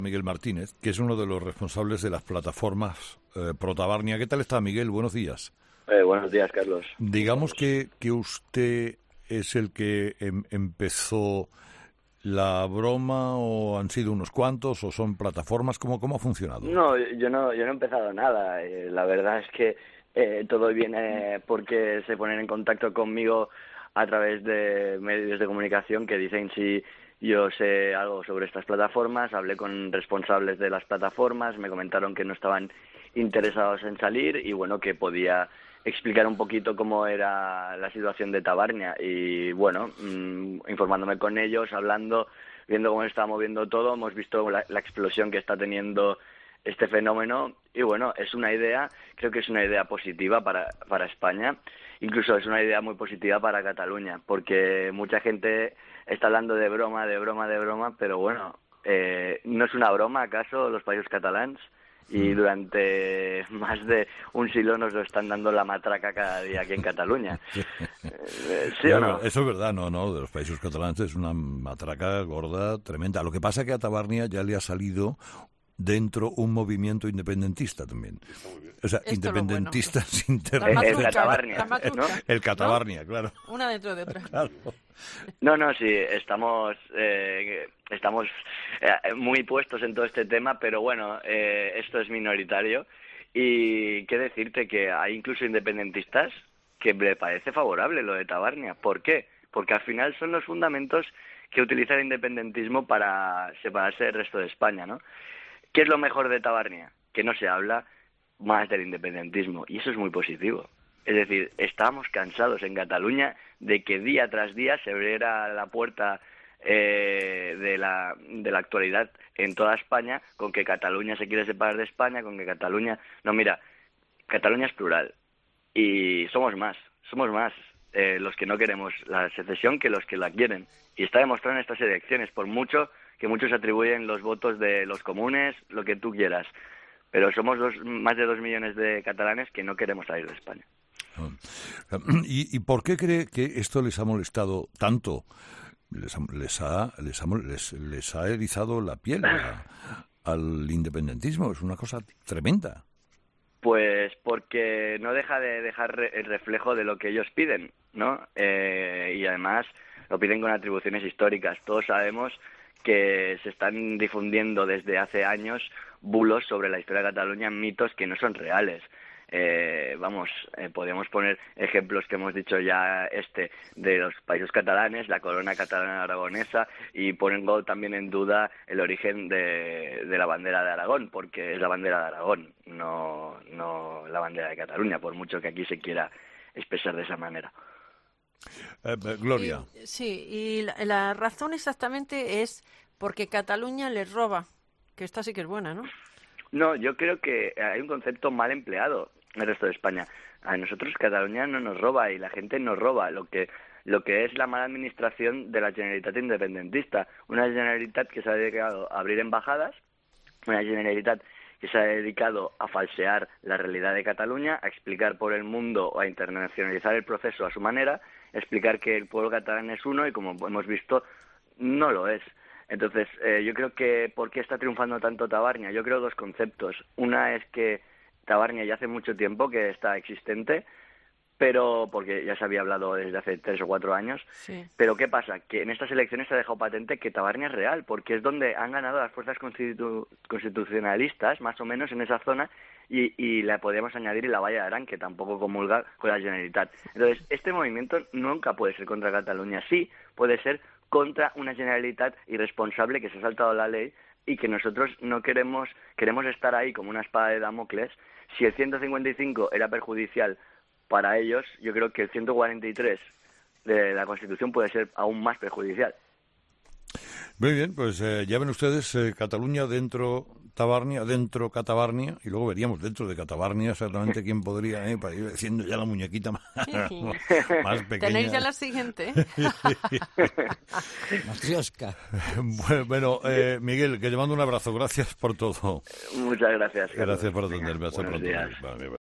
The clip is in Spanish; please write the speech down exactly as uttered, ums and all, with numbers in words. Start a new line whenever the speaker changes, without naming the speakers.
Miguel Martínez, que es uno de los responsables de las plataformas eh, Pro Tabarnia. ¿Qué tal está, Miguel? Buenos días.
Eh, buenos días, Carlos.
Digamos que, que usted es el que em, empezó la broma, o han sido unos cuantos, o son plataformas. ¿Cómo, cómo ha funcionado?
No, yo no, yo no he empezado nada. Eh, la verdad es que eh, todo viene porque se ponen en contacto conmigo a través de medios de comunicación que dicen si yo sé algo sobre estas plataformas. Hablé con responsables de las plataformas, me comentaron que no estaban interesados en salir y bueno, que podía explicar un poquito cómo era la situación de Tabarnia. Y bueno, mmm, informándome con ellos, hablando, viendo cómo se está moviendo todo, hemos visto la, la explosión que está teniendo este fenómeno y bueno, es una idea, creo que es una idea positiva para, para España, incluso es una idea muy positiva para Cataluña, porque mucha gente está hablando de broma, de broma, de broma, pero bueno, eh, ¿no es una broma acaso los Països Catalans? Y durante más de un siglo nos lo están dando la matraca cada día aquí en Cataluña. ¿Sí
bueno,
o no?
Eso es verdad, no, no, de los Països Catalans es una matraca gorda, tremenda. Lo que pasa es que a Tabarnia ya le ha salido dentro un movimiento independentista también. O sea,
Esto
independentistas
bueno.
internos.
El Catabarnia,
¿no? El Catabarnia, ¿no? Claro.
Una dentro de otra.
Claro.
No, no, sí, estamos eh, estamos eh, muy puestos en todo este tema, pero bueno, eh, esto es minoritario. Y qué decirte que hay incluso independentistas que le parece favorable lo de Tabarnia. ¿Por qué? Porque al final son los fundamentos que utiliza el independentismo para separarse del resto de España, ¿no? ¿Qué es lo mejor de Tabarnia? Que no se habla más del independentismo, y eso es muy positivo. Es decir, estábamos cansados en Cataluña de que día tras día se abriera la puerta eh, de la de la actualidad en toda España, con que Cataluña se quiere separar de España, con que Cataluña... No, mira, Cataluña es plural, y somos más, somos más eh, los que no queremos la secesión que los que la quieren. Y está demostrado en estas elecciones, por mucho que muchos atribuyen los votos de los comunes, lo que tú quieras. Pero somos dos, más de dos millones de catalanes que no queremos salir de España.
¿Y, y por qué cree que esto les ha molestado tanto? Les ha, les ha, les ha, les, les ha erizado la piel a, al independentismo. Es una cosa tremenda.
Pues porque no deja de dejar el reflejo de lo que ellos piden, ¿no? Eh, y además lo piden con atribuciones históricas. Todos sabemos que se están difundiendo desde hace años bulos sobre la historia de Cataluña, mitos que no son reales. Eh, vamos, eh, podemos poner ejemplos que hemos dicho ya, este de los países catalanes, la corona catalana aragonesa, y pongo también en duda el origen de, de la bandera de Aragón, porque es la bandera de Aragón, no, no la bandera de Cataluña, por mucho que aquí se quiera expresar de esa manera.
Eh, Gloria.
Y, sí, y la, la razón exactamente es porque Cataluña les roba, que esta sí que es buena, ¿no?
No, yo creo que hay un concepto mal empleado en el resto de España. A nosotros Cataluña no nos roba y la gente nos roba, lo que lo que es la mala administración de la Generalitat independentista. Una Generalitat que se ha dedicado a abrir embajadas, una Generalitat que se ha dedicado a falsear la realidad de Cataluña, a explicar por el mundo o a internacionalizar el proceso a su manera, explicar que el pueblo catalán es uno y, como hemos visto, no lo es. Entonces, eh, yo creo que ¿por qué está triunfando tanto Tabarnia? Yo creo dos conceptos. Una es que Tabarnia ya hace mucho tiempo que está existente, pero porque ya se había hablado desde hace tres o cuatro años.
Sí.
Pero ¿qué pasa? Que en estas elecciones se ha dejado patente que Tabarnia es real, porque es donde han ganado las fuerzas constitu- constitucionalistas, más o menos en esa zona, y, y la podríamos añadir la Valla de Arán, que tampoco comulga con la Generalitat. Entonces, este movimiento nunca puede ser contra Cataluña. Sí, puede ser contra una Generalitat irresponsable que se ha saltado la ley y que nosotros no queremos, queremos estar ahí como una espada de Damocles. Si el ciento cincuenta y cinco era perjudicial para ellos, yo creo que el ciento cuarenta y tres de la Constitución puede ser aún más perjudicial.
Muy bien, pues eh, ya ven ustedes, eh, Cataluña dentro Tabarnia, dentro Catabarnia, y luego veríamos dentro de Catabarnia exactamente quién podría, eh, para ir haciendo ya la muñequita más, más pequeña.
Tenéis ya la siguiente.
Matrioska.
Bueno, eh, Miguel, que te mando un abrazo, gracias por todo.
Muchas gracias, Carlos.
Gracias por atenderme, hasta
Buenos
pronto.
días.
Vale, vale.